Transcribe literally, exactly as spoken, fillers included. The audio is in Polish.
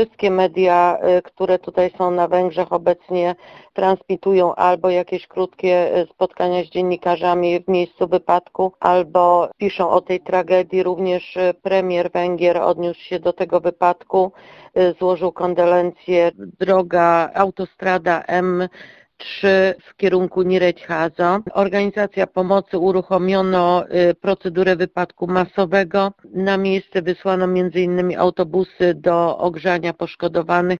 wszystkie media, które tutaj są na Węgrzech obecnie, transmitują albo jakieś krótkie spotkania z dziennikarzami w miejscu wypadku, albo piszą o tej tragedii. Również premier Węgier odniósł się do tego wypadku, złożył kondolencje. Droga autostrada M trzy w kierunku Nyíregyháza. Organizacja pomocy uruchomiono procedurę wypadku masowego. Na miejsce wysłano między innymi autobusy do ogrzania poszkodowanych.